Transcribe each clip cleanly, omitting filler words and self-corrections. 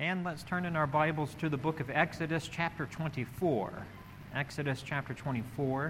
And let's turn in our Bibles to the book of Exodus, chapter 24. Exodus, chapter 24.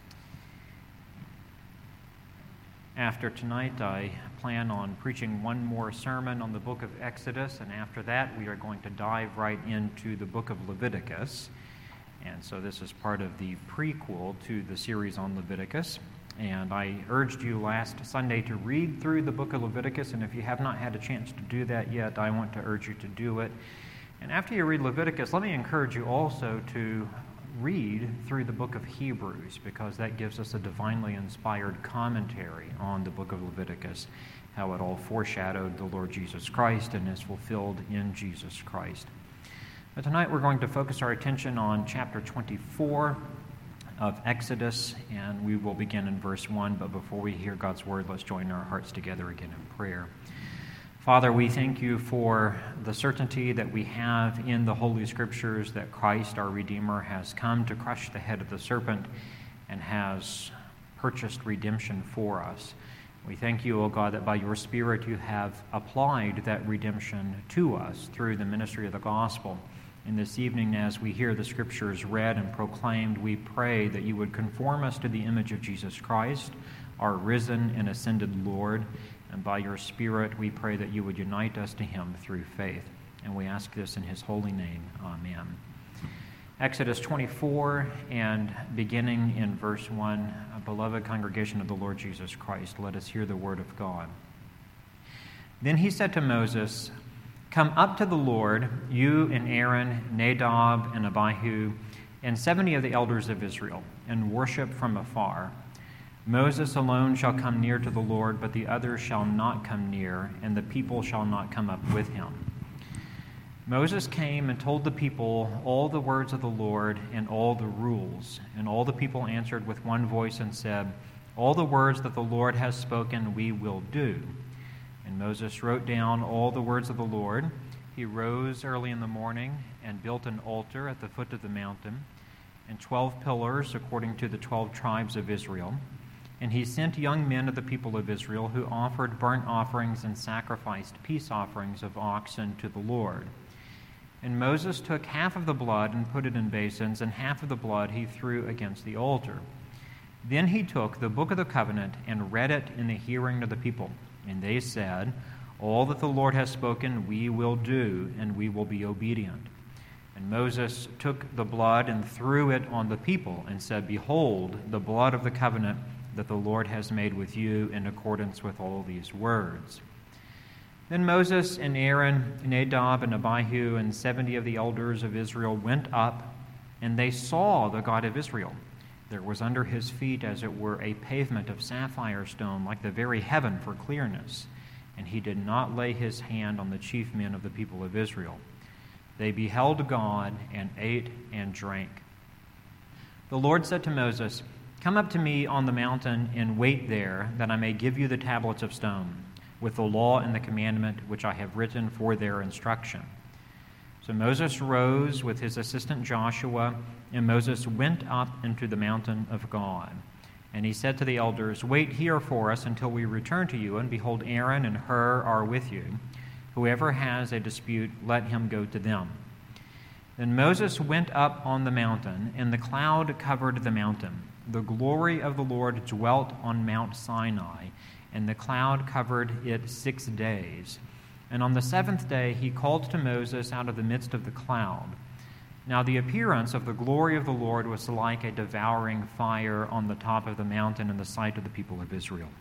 After tonight, I plan on preaching one more sermon on the book of Exodus, and after that, we are going to dive right into the book of Leviticus. And so this is part of the prequel to the series on Leviticus. And I urged you last Sunday to read through the book of Leviticus, and if you have not had a chance to do that yet, I want to urge you to do it. And after you read Leviticus, let me encourage you also to read through the book of Hebrews, because that gives us a divinely inspired commentary on the book of Leviticus, how it all foreshadowed the Lord Jesus Christ and is fulfilled in Jesus Christ. But tonight we're going to focus our attention on chapter 24 of Exodus, and we will begin in verse 1. But before we hear God's word, let's join our hearts together again in prayer. Father, we thank you for the certainty that we have in the Holy Scriptures that Christ, our Redeemer, has come to crush the head of the serpent and has purchased redemption for us. We thank you, O God, that by your Spirit you have applied that redemption to us through the ministry of the gospel. And this evening, as we hear the Scriptures read and proclaimed, we pray that you would conform us to the image of Jesus Christ, our risen and ascended Lord. And by your Spirit, we pray that you would unite us to him through faith. And we ask this in his holy name. Amen. Exodus 24, and beginning in verse 1, beloved congregation of the Lord Jesus Christ, let us hear the word of God. Then he said to Moses, "Come up to the Lord, you and Aaron, Nadab and Abihu, and 70 of the elders of Israel, and worship from afar. Moses alone shall come near to the Lord, but the others shall not come near, and the people shall not come up with him." Moses came and told the people all the words of the Lord and all the rules. And all the people answered with one voice and said, "All the words that the Lord has spoken we will do." And Moses wrote down all the words of the Lord. He rose early in the morning and built an altar at the foot of the mountain, and 12 pillars according to the 12 tribes of Israel. And he sent young men of the people of Israel who offered burnt offerings and sacrificed peace offerings of oxen to the Lord. And Moses took half of the blood and put it in basins, and half of the blood he threw against the altar. Then he took the book of the covenant and read it in the hearing of the people. And they said, "All that the Lord has spoken we will do, and we will be obedient." And Moses took the blood and threw it on the people and said, "Behold, the blood of the covenant that the Lord has made with you in accordance with all these words." Then Moses and Aaron, Nadab and Abihu, and 70 of the elders of Israel went up, and they saw the God of Israel. There was under his feet, as it were, a pavement of sapphire stone, like the very heaven for clearness. And he did not lay his hand on the chief men of the people of Israel. They beheld God and ate and drank. The Lord said to Moses, "Come up to me on the mountain and wait there, that I may give you the tablets of stone, with the law and the commandment which I have written for their instruction." So Moses rose with his assistant Joshua, and Moses went up into the mountain of God. And he said to the elders, "Wait here for us until we return to you, and behold, Aaron and Hur are with you. Whoever has a dispute, let him go to them." Then Moses went up on the mountain, and the cloud covered the mountain. The glory of the Lord dwelt on Mount Sinai, and the cloud covered it 6 days. And on the 7th day he called to Moses out of the midst of the cloud. Now the appearance of the glory of the Lord was like a devouring fire on the top of the mountain in the sight of the people of Israel.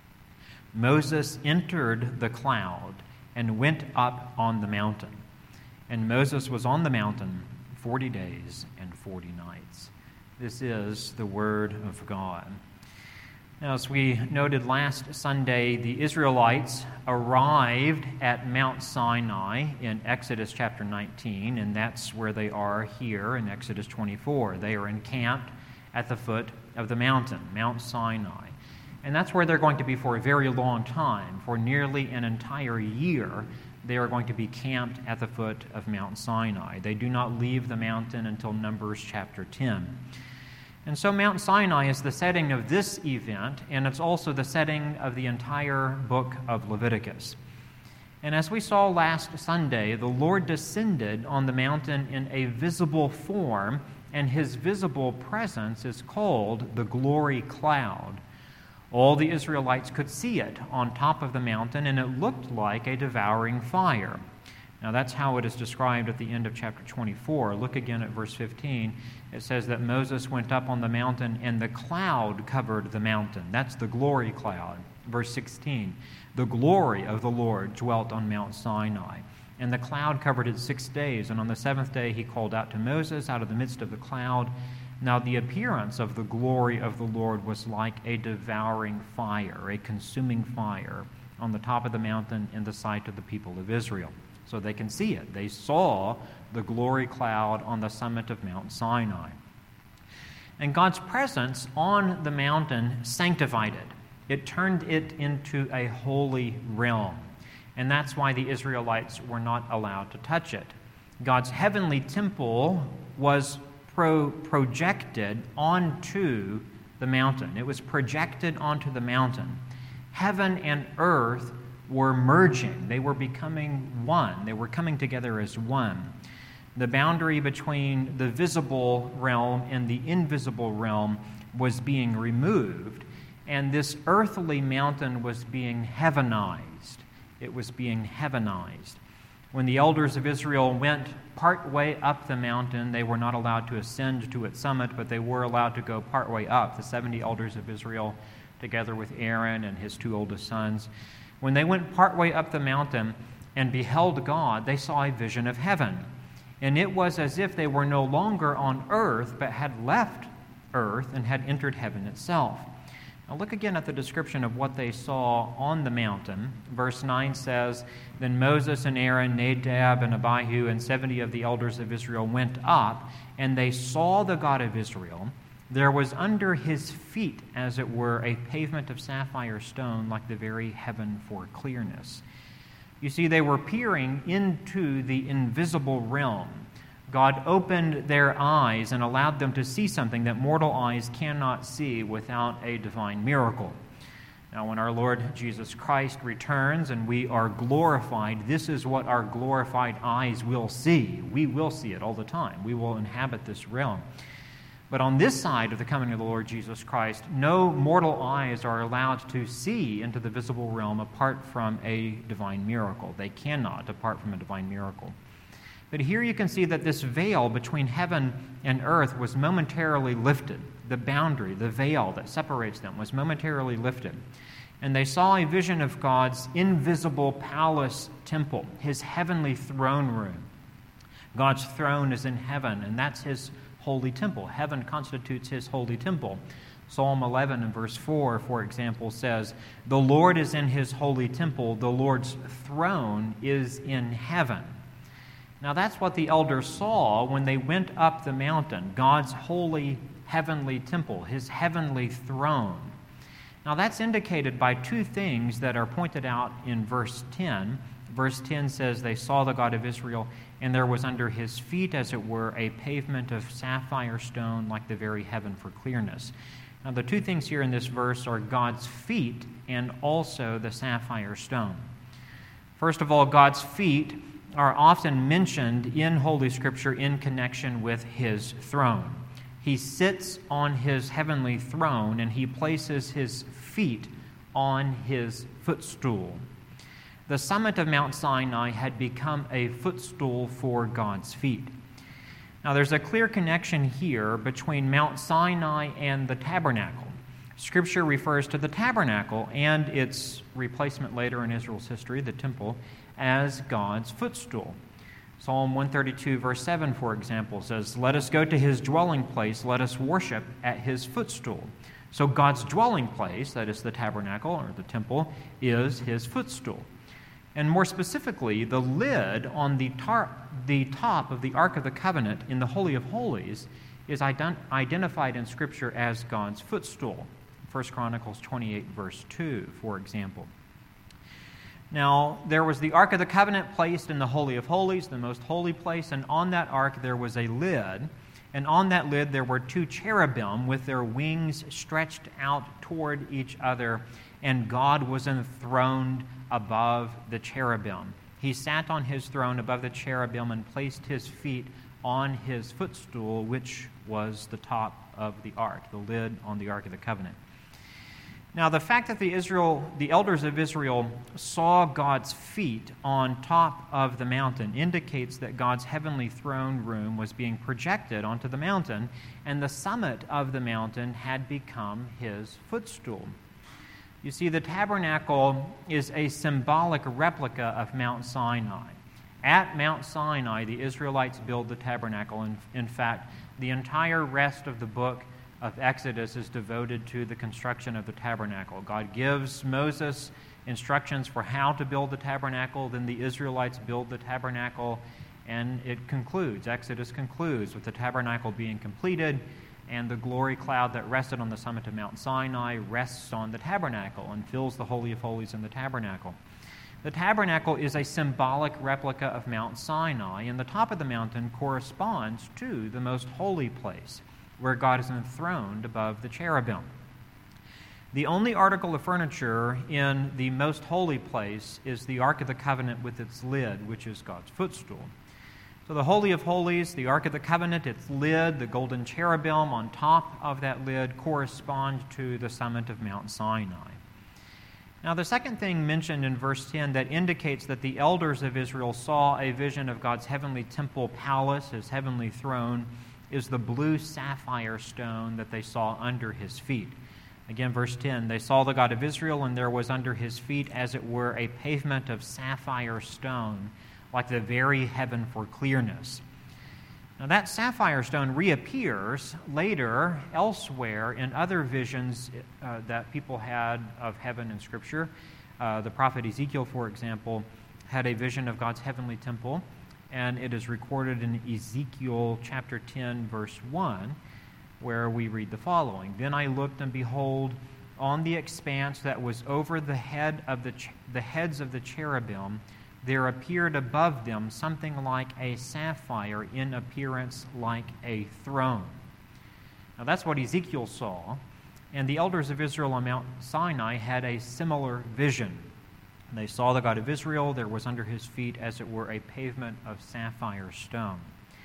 Moses entered the cloud and went up on the mountain. And Moses was on the mountain 40 days and 40 nights. This is the word of God. Now, as we noted last Sunday, the Israelites arrived at Mount Sinai in Exodus chapter 19, and that's where they are here in Exodus 24. They are encamped at the foot of the mountain, Mount Sinai. And that's where they're going to be for a very long time. For nearly an entire year, they are going to be camped at the foot of Mount Sinai. They do not leave the mountain until Numbers chapter 10. And so Mount Sinai is the setting of this event, and it's also the setting of the entire book of Leviticus. And as we saw last Sunday, the Lord descended on the mountain in a visible form, and his visible presence is called the glory cloud. All the Israelites could see it on top of the mountain, and it looked like a devouring fire. Now, that's how it is described at the end of chapter 24. Look again at verse 15. It says that Moses went up on the mountain, and the cloud covered the mountain. That's the glory cloud. Verse 16, the glory of the Lord dwelt on Mount Sinai. And the cloud covered it 6 days, and on the seventh day he called out to Moses out of the midst of the cloud. Now the appearance of the glory of the Lord was like a devouring fire, a consuming fire, on the top of the mountain in the sight of the people of Israel. So they can see it. They saw the glory cloud on the summit of Mount Sinai. And God's presence on the mountain sanctified it. It turned it into a holy realm. And that's why the Israelites were not allowed to touch it. God's heavenly temple was projected onto the mountain. It was projected onto the mountain. Heaven and earth were merging. They were becoming one. They were coming together as one. The boundary between the visible realm and the invisible realm was being removed, and this earthly mountain was being heavenized. It was being heavenized. When the elders of Israel went part way up the mountain, they were not allowed to ascend to its summit, but they were allowed to go part way up. The 70 elders of Israel, together with Aaron and his 2 oldest sons, when they went part way up the mountain and beheld God, they saw a vision of heaven. And it was as if they were no longer on earth, but had left earth and had entered heaven itself. Now look again at the description of what they saw on the mountain. Verse 9 says, Then Moses and Aaron, Nadab and Abihu, and 70 of the elders of Israel went up, and they saw the God of Israel. There was under his feet, as it were, a pavement of sapphire stone, like the very heaven for clearness. You see, they were peering into the invisible realm. God opened their eyes and allowed them to see something that mortal eyes cannot see without a divine miracle. Now, when our Lord Jesus Christ returns and we are glorified, this is what our glorified eyes will see. We will see it all the time. We will inhabit this realm. But on this side of the coming of the Lord Jesus Christ, no mortal eyes are allowed to see into the visible realm apart from a divine miracle. They cannot apart from a divine miracle. But here you can see that this veil between heaven and earth was momentarily lifted. The boundary, the veil that separates them was momentarily lifted. And they saw a vision of God's invisible palace temple, his heavenly throne room. God's throne is in heaven, and that's his holy temple. Heaven constitutes his holy temple. Psalm 11 and verse 4, for example, says, The Lord is in his holy temple. The Lord's throne is in heaven. Now that's what the elders saw when they went up the mountain, God's holy heavenly temple, his heavenly throne. Now that's indicated by 2 things that are pointed out in verse 10. Verse 10 says, They saw the God of Israel, and there was under his feet, as it were, a pavement of sapphire stone, like the very heaven for clearness. Now the 2 things here in this verse are God's feet and also the sapphire stone. First of all, God's feet are often mentioned in Holy Scripture in connection with his throne. He sits on his heavenly throne, and he places his feet on his footstool. The summit of Mount Sinai had become a footstool for God's feet. Now there's a clear connection here between Mount Sinai and the tabernacle. Scripture refers to the tabernacle and its replacement later in Israel's history, the temple, as God's footstool. Psalm 132, verse 7, for example, says, Let us go to his dwelling place, let us worship at his footstool. So God's dwelling place, that is the tabernacle or the temple, is his footstool. And more specifically, the lid on the top of the Ark of the Covenant in the Holy of Holies is identified in Scripture as God's footstool. 1 Chronicles 28, verse 2, for example. Now, there was the Ark of the Covenant placed in the Holy of Holies, the most holy place, and on that ark there was a lid, And on that lid there were 2 cherubim with their wings stretched out toward each other, and God was enthroned above the cherubim. He sat on his throne above the cherubim and placed his feet on his footstool, which was the top of the ark, the lid on the Ark of the Covenant. Now, the fact that the elders of Israel saw God's feet on top of the mountain indicates that God's heavenly throne room was being projected onto the mountain, and the summit of the mountain had become his footstool. You see, the tabernacle is a symbolic replica of Mount Sinai. At Mount Sinai, the Israelites build the tabernacle. In fact, the entire rest of the book of Exodus is devoted to the construction of the tabernacle. God gives Moses instructions for how to build the tabernacle, then the Israelites build the tabernacle, and Exodus concludes with the tabernacle being completed, and the glory cloud that rested on the summit of Mount Sinai rests on the tabernacle and fills the Holy of Holies in the tabernacle. The tabernacle is a symbolic replica of Mount Sinai, and the top of the mountain corresponds to the most holy place, where God is enthroned above the cherubim. The only article of furniture in the most holy place is the Ark of the Covenant with its lid, which is God's footstool. So the Holy of Holies, the Ark of the Covenant, its lid, the golden cherubim on top of that lid correspond to the summit of Mount Sinai. Now, the second thing mentioned in verse 10 that indicates that the elders of Israel saw a vision of God's heavenly temple palace, his heavenly throne, is the blue sapphire stone that they saw under his feet. Again, verse 10, they saw the God of Israel, and there was under his feet, as it were, a pavement of sapphire stone, like the very heaven for clearness. Now, that sapphire stone reappears later elsewhere in other visions that people had of heaven in Scripture. The prophet Ezekiel, for example, had a vision of God's heavenly temple, and it is recorded in Ezekiel chapter 10, verse 1, where we read the following. Then I looked, and behold, on the expanse that was over the heads of the cherubim, there appeared above them something like a sapphire, in appearance like a throne. Now that's what Ezekiel saw, and the elders of Israel on Mount Sinai had a similar vision. They saw the God of Israel. There was under his feet, as it were, a pavement of sapphire stone.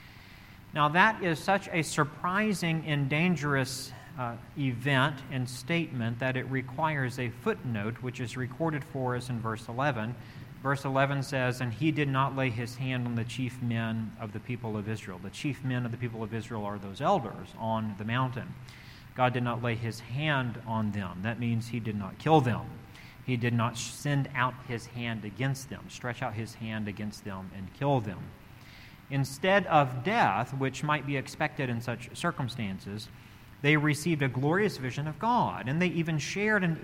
Now that is such a surprising and dangerous event and statement that it requires a footnote, which is recorded for us in verse 11. Verse 11 says, "And he did not lay his hand on the chief men of the people of Israel." The chief men of the people of Israel are those elders on the mountain. God did not lay his hand on them. That means he did not kill them. He did not send out his hand against them, stretch out his hand against them and kill them. Instead of death, which might be expected in such circumstances, they received a glorious vision of God, and they even shared an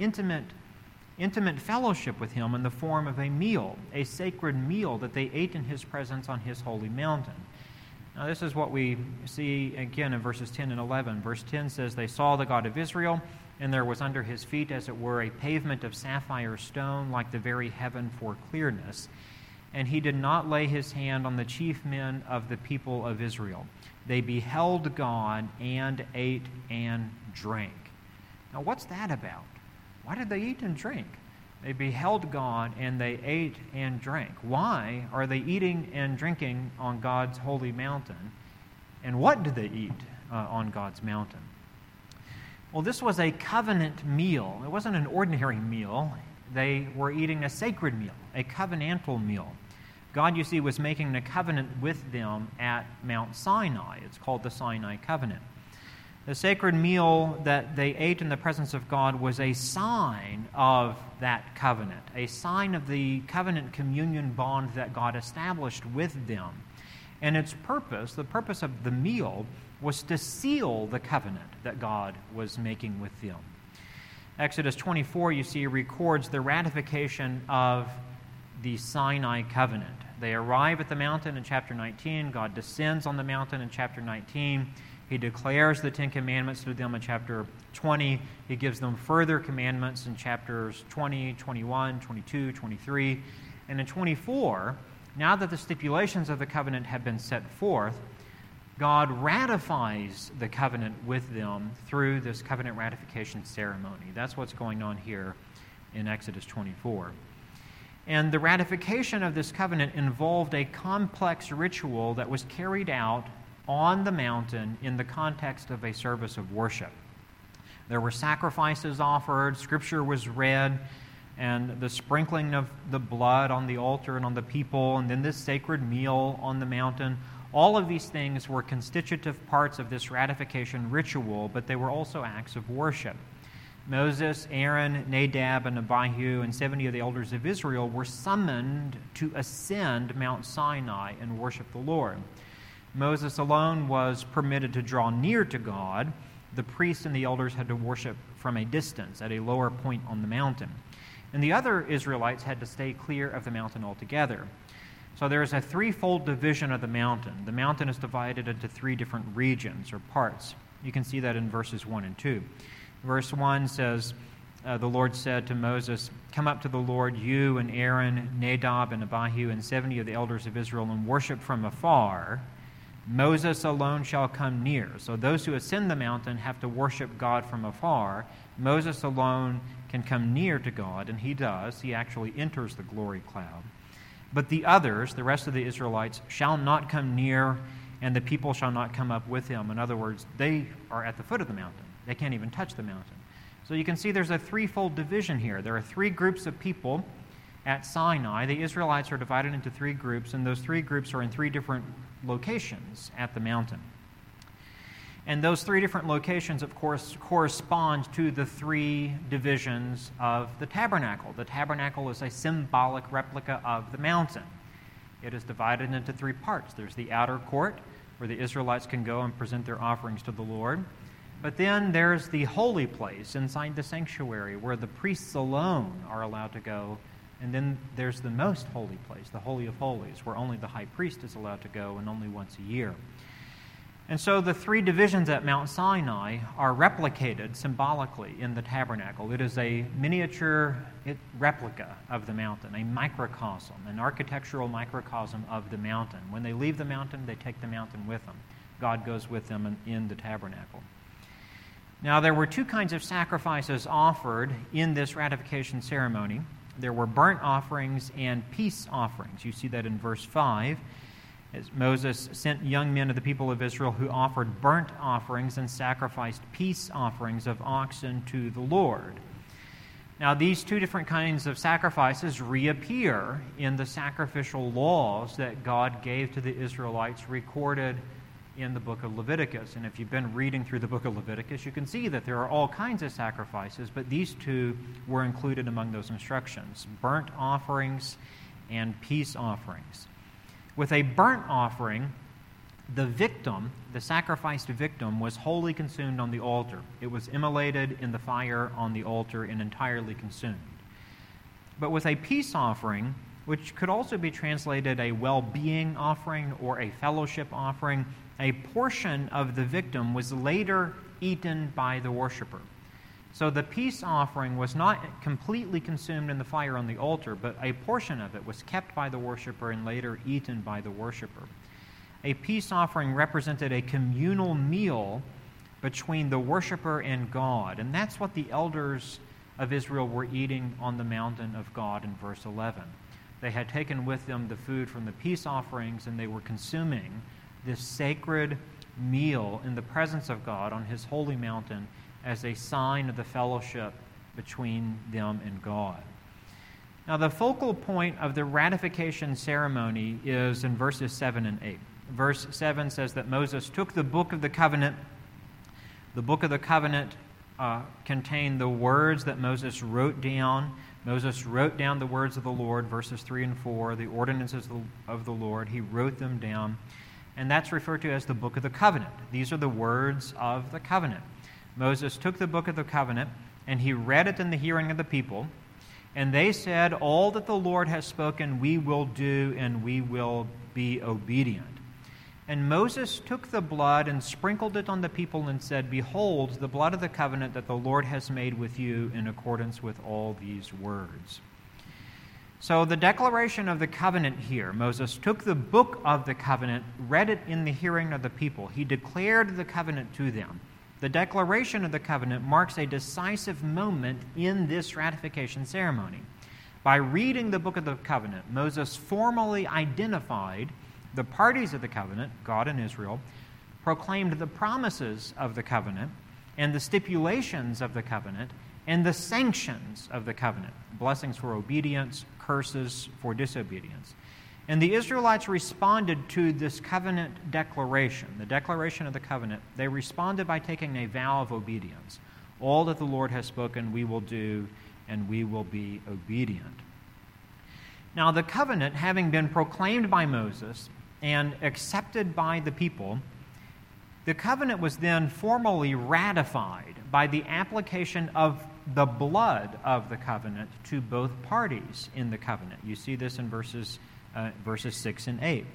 intimate fellowship with him in the form of a meal, a sacred meal that they ate in his presence on his holy mountain. Now, this is what we see again in verses 10 and 11. Verse 10 says, "They saw the God of Israel, and there was under his feet, as it were, a pavement of sapphire stone, like the very heaven for clearness. And he did not lay his hand on the chief men of the people of Israel. They beheld God and ate and drank." Now, what's that about? Why did they eat and drink? They beheld God and they ate and drank. Why are they eating and drinking on God's holy mountain? And what did they eat on God's mountain? Well, this was a covenant meal. It wasn't an ordinary meal. They were eating a sacred meal, a covenantal meal. God, you see, was making a covenant with them at Mount Sinai. It's called the Sinai Covenant. The sacred meal that they ate in the presence of God was a sign of that covenant, a sign of the covenant communion bond that God established with them. And its purpose, the purpose of the meal, was to seal the covenant that God was making with them. Exodus 24, you see, records the ratification of the Sinai covenant. They arrive at the mountain in chapter 19. God descends on the mountain in chapter 19. He declares the Ten Commandments to them in chapter 20. He gives them further commandments in chapters 20, 21, 22, 23. And in 24, now that the stipulations of the covenant have been set forth, God ratifies the covenant with them through this covenant ratification ceremony. That's what's going on here in Exodus 24. And the ratification of this covenant involved a complex ritual that was carried out on the mountain in the context of a service of worship. There were sacrifices offered, Scripture was read, and the sprinkling of the blood on the altar and on the people, and then this sacred meal on the mountain. All of these things were constitutive parts of this ratification ritual, but they were also acts of worship. Moses, Aaron, Nadab, and Abihu, and 70 of the elders of Israel were summoned to ascend Mount Sinai and worship the Lord. Moses alone was permitted to draw near to God. The priests and the elders had to worship from a distance at a lower point on the mountain. And the other Israelites had to stay clear of the mountain altogether. So there is a threefold division of the mountain. The mountain is divided into three different regions or parts. You can see that in verses 1 and 2. Verse 1 says, the Lord said to Moses, "Come up to the Lord, you and Aaron, Nadab and Abihu, and 70 of the elders of Israel, and worship from afar. Moses alone shall come near." So those who ascend the mountain have to worship God from afar. Moses alone can come near to God, and he does. He actually enters the glory cloud. But the others, the rest of the Israelites, shall not come near, and the people shall not come up with him. In other words, they are at the foot of the mountain. They can't even touch the mountain. So you can see there's a threefold division here. There are three groups of people at Sinai. The Israelites are divided into three groups, and those three groups are in three different locations at the mountain. And those three different locations, of course, correspond to the three divisions of the tabernacle. The tabernacle is a symbolic replica of the mountain. It is divided into three parts. There's the outer court, where the Israelites can go and present their offerings to the Lord. But then there's the holy place inside the sanctuary, where the priests alone are allowed to go. And then there's the most holy place, the Holy of Holies, where only the high priest is allowed to go, and only once a year. And so the three divisions at Mount Sinai are replicated symbolically in the tabernacle. It is a miniature replica of the mountain, a microcosm, an architectural microcosm of the mountain. When they leave the mountain, they take the mountain with them. God goes with them in the tabernacle. Now, there were two kinds of sacrifices offered in this ratification ceremony. There were burnt offerings and peace offerings. You see that in verse 5. As Moses sent young men of the people of Israel who offered burnt offerings and sacrificed peace offerings of oxen to the Lord. Now, these two different kinds of sacrifices reappear in the sacrificial laws that God gave to the Israelites, recorded in the book of Leviticus. And if you've been reading through the book of Leviticus, you can see that there are all kinds of sacrifices, but these two were included among those instructions: burnt offerings and peace offerings. With a burnt offering, the victim, the sacrificed victim, was wholly consumed on the altar. It was immolated in the fire on the altar and entirely consumed. But with a peace offering, which could also be translated a well-being offering or a fellowship offering, a portion of the victim was later eaten by the worshiper. So the peace offering was not completely consumed in the fire on the altar, but a portion of it was kept by the worshiper and later eaten by the worshiper. A peace offering represented a communal meal between the worshiper and God, and that's what the elders of Israel were eating on the mountain of God in verse 11. They had taken with them the food from the peace offerings, and they were consuming this sacred meal in the presence of God on his holy mountain as a sign of the fellowship between them and God. Now, the focal point of the ratification ceremony is in verses 7 and 8. Verse 7 says that Moses took the book of the covenant. The book of the covenant contained the words that Moses wrote down. Moses wrote down the words of the Lord, verses 3 and 4, the ordinances of the Lord. He wrote them down, and that's referred to as the book of the covenant. These are the words of the covenant. Moses took the book of the covenant, and he read it in the hearing of the people, and they said, "All that the Lord has spoken we will do, and we will be obedient." And Moses took the blood and sprinkled it on the people and said, "Behold, the blood of the covenant that the Lord has made with you in accordance with all these words." So the declaration of the covenant here, Moses took the book of the covenant, read it in the hearing of the people. He declared the covenant to them. The declaration of the covenant marks a decisive moment in this ratification ceremony. By reading the book of the covenant, Moses formally identified the parties of the covenant, God and Israel, proclaimed the promises of the covenant and the stipulations of the covenant and the sanctions of the covenant, blessings for obedience, curses for disobedience. And the Israelites responded to this covenant declaration, the declaration of the covenant. They responded by taking a vow of obedience. All that the Lord has spoken we will do, and we will be obedient. Now, the covenant, having been proclaimed by Moses and accepted by the people, the covenant was then formally ratified by the application of the blood of the covenant to both parties in the covenant. You see this in verses 6 and 8.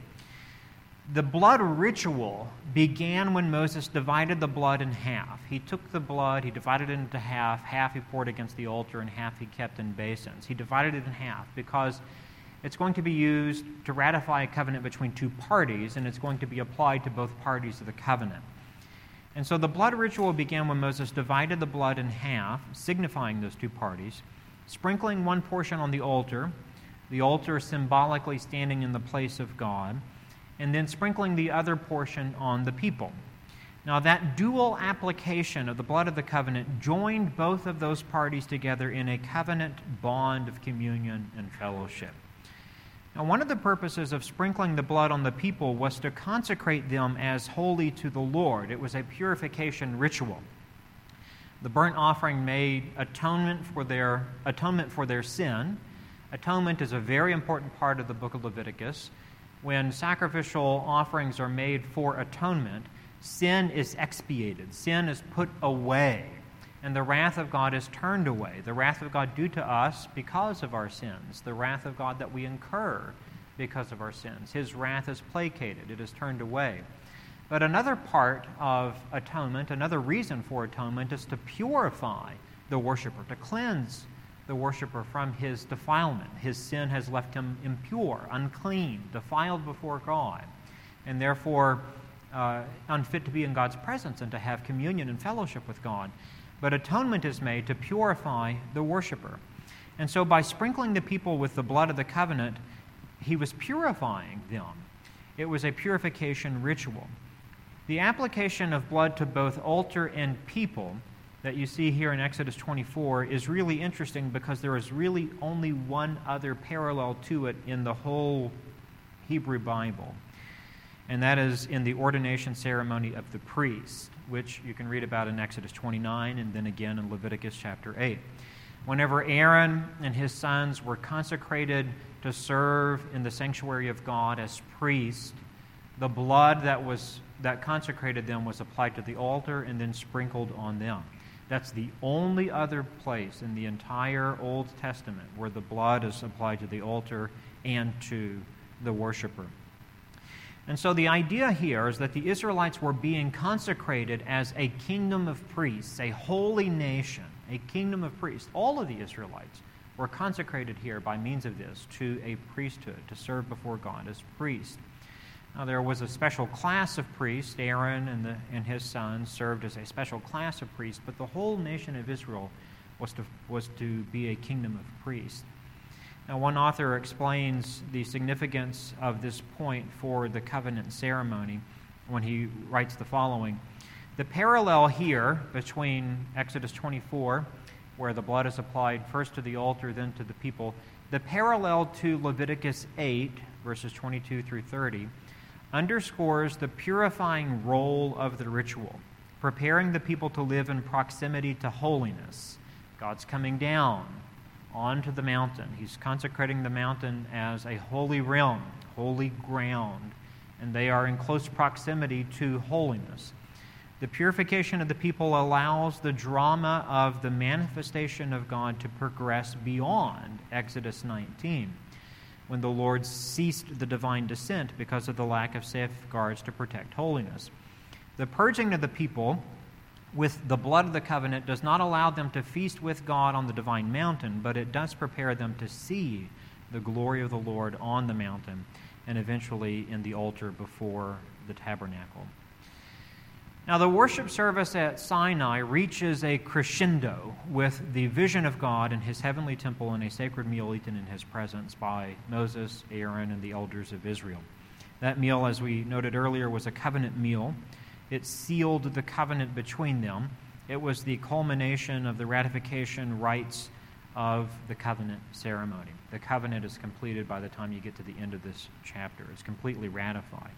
The blood ritual began when Moses divided the blood in half. He took the blood, he divided it into half he poured against the altar, and half he kept in basins. He divided it in half because it's going to be used to ratify a covenant between two parties, and it's going to be applied to both parties of the covenant. And so the blood ritual began when Moses divided the blood in half, signifying those two parties, sprinkling one portion on the altar symbolically standing in the place of God, and then sprinkling the other portion on the people. Now, that dual application of the blood of the covenant joined both of those parties together in a covenant bond of communion and fellowship. Now, one of the purposes of sprinkling the blood on the people was to consecrate them as holy to the Lord. It was a purification ritual. The burnt offering made atonement for their sin. Atonement is a very important part of the book of Leviticus. When sacrificial offerings are made for atonement, sin is expiated. Sin is put away, and the wrath of God is turned away. The wrath of God due to us because of our sins. The wrath of God that we incur because of our sins. His wrath is placated. It is turned away. But another part of atonement, another reason for atonement, is to purify the worshiper, to cleanse the worshiper from his defilement. His sin has left him impure, unclean, defiled before God, and therefore unfit to be in God's presence and to have communion and fellowship with God. But atonement is made to purify the worshiper. And so by sprinkling the people with the blood of the covenant, he was purifying them. It was a purification ritual. The application of blood to both altar and people that you see here in Exodus 24 is really interesting because there is really only one other parallel to it in the whole Hebrew Bible. And that is in the ordination ceremony of the priest, which you can read about in Exodus 29 and then again in Leviticus chapter 8. Whenever Aaron and his sons were consecrated to serve in the sanctuary of God as priests, the blood that consecrated them was applied to the altar and then sprinkled on them. That's the only other place in the entire Old Testament where the blood is applied to the altar and to the worshiper. And so the idea here is that the Israelites were being consecrated as a kingdom of priests, a holy nation, a kingdom of priests. All of the Israelites were consecrated here by means of this to a priesthood, to serve before God as priests. Now, there was a special class of priests. Aaron and his sons served as a special class of priests, but the whole nation of Israel was to be a kingdom of priests. Now, one author explains the significance of this point for the covenant ceremony when he writes the following. The parallel here between Exodus 24, where the blood is applied first to the altar, then to the people, the parallel to Leviticus 8, verses 22 through 30, underscores the purifying role of the ritual, preparing the people to live in proximity to holiness. God's coming down onto the mountain. He's consecrating the mountain as a holy realm, holy ground, and they are in close proximity to holiness. The purification of the people allows the drama of the manifestation of God to progress beyond Exodus 19, when the Lord ceased the divine descent because of the lack of safeguards to protect holiness. The purging of the people with the blood of the covenant does not allow them to feast with God on the divine mountain, but it does prepare them to see the glory of the Lord on the mountain, and eventually in the altar before the tabernacle. Now, the worship service at Sinai reaches a crescendo with the vision of God in his heavenly temple and a sacred meal eaten in his presence by Moses, Aaron, and the elders of Israel. That meal, as we noted earlier, was a covenant meal. It sealed the covenant between them. It was the culmination of the ratification rites of the covenant ceremony. The covenant is completed by the time you get to the end of this chapter. It's completely ratified.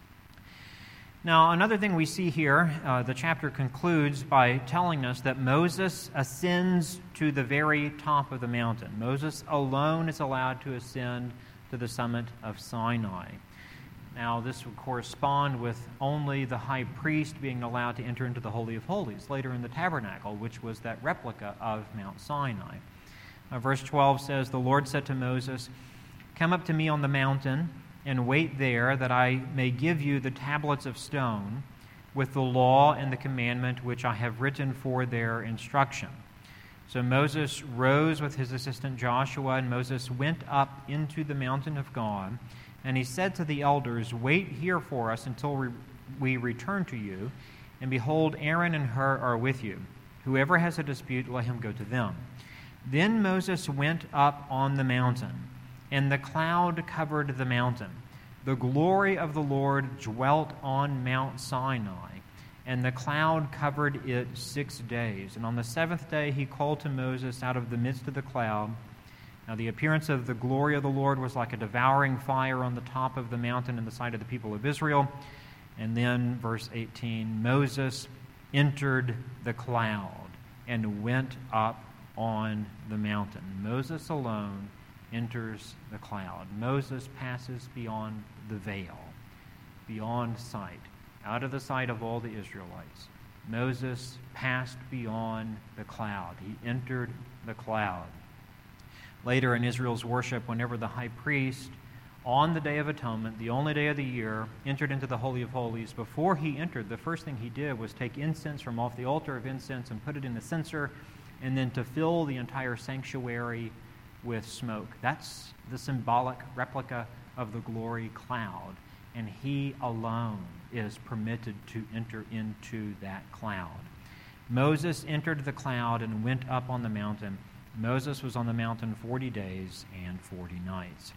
Now, another thing we see here, the chapter concludes by telling us that Moses ascends to the very top of the mountain. Moses alone is allowed to ascend to the summit of Sinai. Now, this would correspond with only the high priest being allowed to enter into the Holy of Holies later in the tabernacle, which was that replica of Mount Sinai. Verse 12 says, "The Lord said to Moses, 'Come up to me on the mountain and wait there, that I may give you the tablets of stone with the law and the commandment which I have written for their instruction.' So Moses rose with his assistant Joshua, and Moses went up into the mountain of God. And he said to the elders, 'Wait here for us until we return to you. And behold, Aaron and Hur are with you. Whoever has a dispute, let him go to them.' Then Moses went up on the mountain, and the cloud covered the mountain. The glory of the Lord dwelt on Mount Sinai, and the cloud covered it 6 days. And on the 7th day he called to Moses out of the midst of the cloud. Now the appearance of the glory of the Lord was like a devouring fire on the top of the mountain in the sight of the people of Israel." And then, verse 18, "Moses entered the cloud and went up on the mountain." Moses alone enters the cloud. Moses passes beyond the veil, beyond sight, out of the sight of all the Israelites. Moses passed beyond the cloud. He entered the cloud. Later in Israel's worship, whenever the high priest, on the Day of Atonement, the only day of the year, entered into the Holy of Holies, before he entered, the first thing he did was take incense from off the altar of incense and put it in the censer, and then to fill the entire sanctuary with smoke. That's the symbolic replica of the glory cloud, and he alone is permitted to enter into that cloud. Moses entered the cloud and went up on the mountain. Moses was on the mountain 40 days and 40 nights.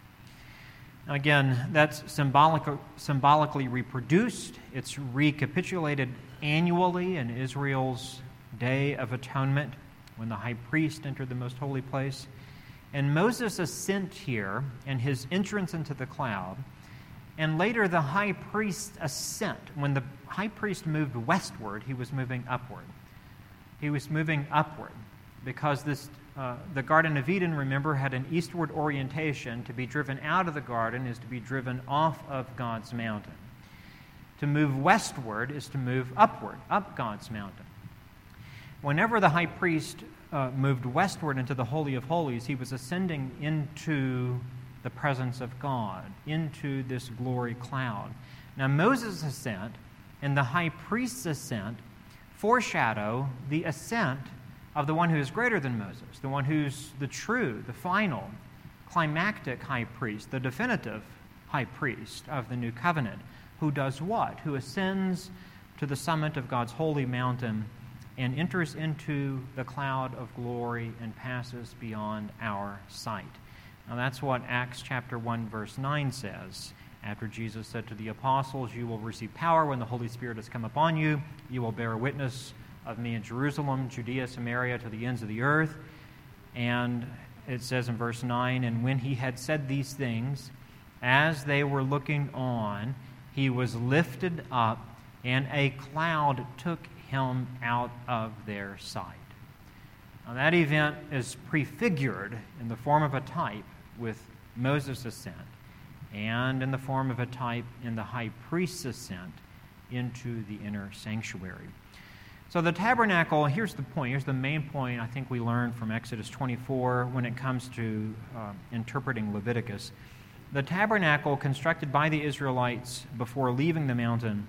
Again, that's symbolically reproduced. It's recapitulated annually in Israel's Day of Atonement when the high priest entered the most holy place. And Moses' ascent here and his entrance into the cloud, and later the high priest's ascent. When the high priest moved westward, he was moving upward. He was moving upward because the Garden of Eden, remember, had an eastward orientation. To be driven out of the garden is to be driven off of God's mountain. To move westward is to move upward, up God's mountain. Whenever the high priest moved westward into the Holy of Holies, he was ascending into the presence of God, into this glory cloud. Now, Moses' ascent and the high priest's ascent foreshadow the ascent of the one who is greater than Moses, the one who's the true, the final, climactic high priest, the definitive high priest of the new covenant, who does what? Who ascends to the summit of God's holy mountain and enters into the cloud of glory and passes beyond our sight. Now that's what Acts chapter 1, verse 9 says. After Jesus said to the apostles, "You will receive power when the Holy Spirit has come upon you. You will bear witness of me in Jerusalem, Judea, Samaria, to the ends of the earth." And it says in verse 9, "And when he had said these things, as they were looking on, he was lifted up, and a cloud took him out of their sight." Now that event is prefigured in the form of a type with Moses' ascent, and in the form of a type in the high priest's ascent into the inner sanctuary. So the tabernacle, here's the point, here's the main point I think we learned from Exodus 24 when it comes to interpreting Leviticus. The tabernacle constructed by the Israelites before leaving the mountain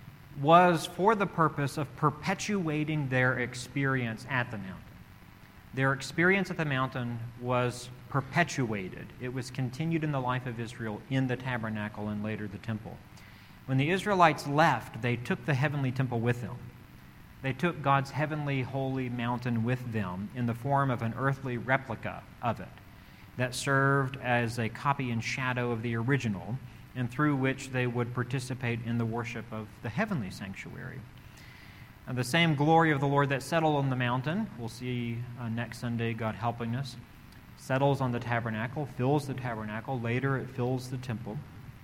was for the purpose of perpetuating their experience at the mountain. Their experience at the mountain was perpetuated. It was continued in the life of Israel in the tabernacle and later the temple. When the Israelites left, they took the heavenly temple with them. They took God's heavenly holy mountain with them in the form of an earthly replica of it that served as a copy and shadow of the original, and through which they would participate in the worship of the heavenly sanctuary. And the same glory of the Lord that settled on the mountain, we'll see next Sunday, God helping us, settles on the tabernacle, fills the tabernacle. Later it fills the temple.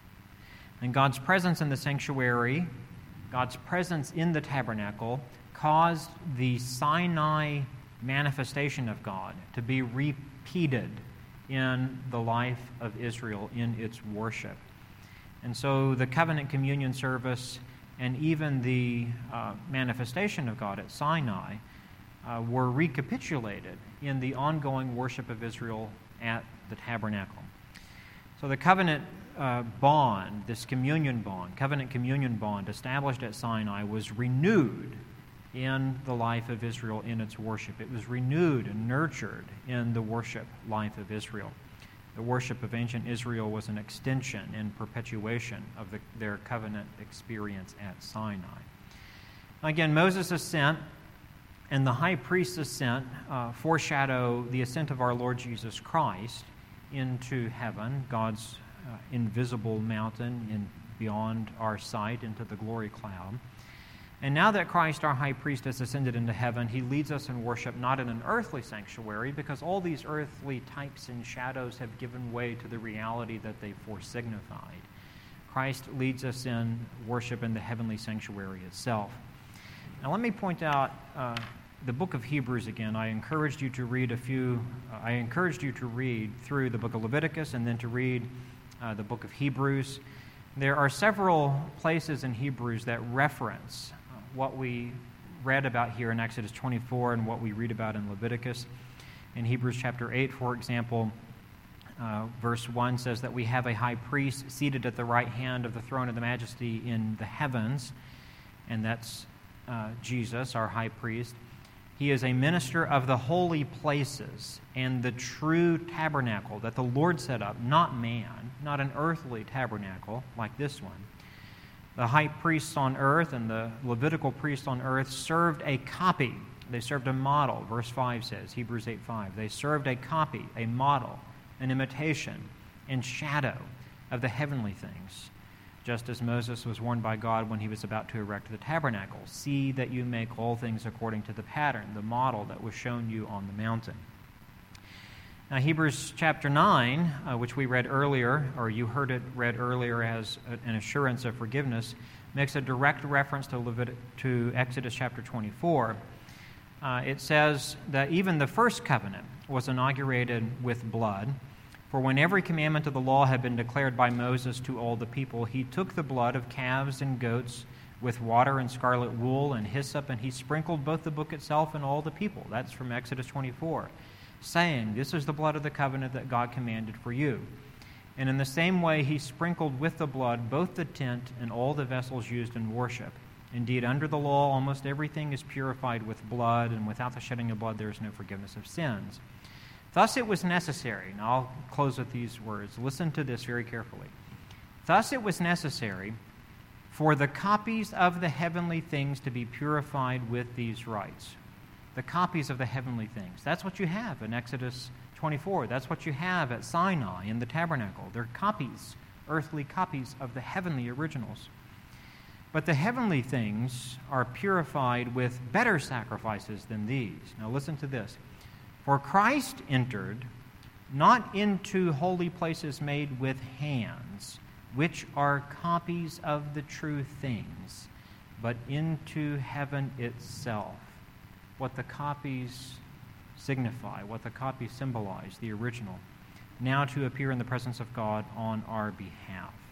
And God's presence in the sanctuary, God's presence in the tabernacle, caused the Sinai manifestation of God to be repeated in the life of Israel in its worship. And so the covenant communion service and even the manifestation of God at Sinai were recapitulated in the ongoing worship of Israel at the tabernacle. So the covenant bond, this communion bond, covenant communion bond established at Sinai was renewed in the life of Israel in its worship. It was renewed and nurtured in the worship life of Israel. The worship of ancient Israel was an extension and perpetuation of their covenant experience at Sinai. Again, Moses' ascent and the high priest's ascent foreshadow the ascent of our Lord Jesus Christ into heaven, God's invisible mountain and beyond our sight into the glory cloud. And now that Christ, our high priest, has ascended into heaven, he leads us in worship not in an earthly sanctuary, because all these earthly types and shadows have given way to the reality that they foresignified. Christ leads us in worship in the heavenly sanctuary itself. Now let me point out the book of Hebrews again. I encouraged you to read through the book of Leviticus and then to read the book of Hebrews. There are several places in Hebrews that reference what we read about here in Exodus 24 and what we read about in Leviticus. In Hebrews chapter 8, for example, verse 1 says that we have a high priest seated at the right hand of the throne of the majesty in the heavens, and that's Jesus, our high priest. He is a minister of the holy places and the true tabernacle that the Lord set up, not man, not an earthly tabernacle like this one. The high priests on earth and the Levitical priests on earth served a copy. They served a model, verse 5 says, Hebrews 8:5. They served a copy, a model, an imitation, and shadow of the heavenly things, just as Moses was warned by God when he was about to erect the tabernacle. See that you make all things according to the pattern, the model that was shown you on the mountain. Now, Hebrews chapter 9, which we read earlier, or you heard it read earlier as an assurance of forgiveness, makes a direct reference to Exodus chapter 24. It says that even the first covenant was inaugurated with blood. For when every commandment of the law had been declared by Moses to all the people, he took the blood of calves and goats with water and scarlet wool and hyssop, and he sprinkled both the book itself and all the people. That's from Exodus 24. Saying, this is the blood of the covenant that God commanded for you. And in the same way, he sprinkled with the blood both the tent and all the vessels used in worship. Indeed, under the law, almost everything is purified with blood, and without the shedding of blood, there is no forgiveness of sins. Thus it was necessary, and I'll close with these words. Listen to this very carefully. Thus it was necessary for the copies of the heavenly things to be purified with these rites. The copies of the heavenly things. That's what you have in Exodus 24. That's what you have at Sinai in the tabernacle. They're copies, earthly copies of the heavenly originals. But the heavenly things are purified with better sacrifices than these. Now listen to this. For Christ entered not into holy places made with hands, which are copies of the true things, but into heaven itself. What the copies signify, what the copies symbolize, the original, now to appear in the presence of God on our behalf.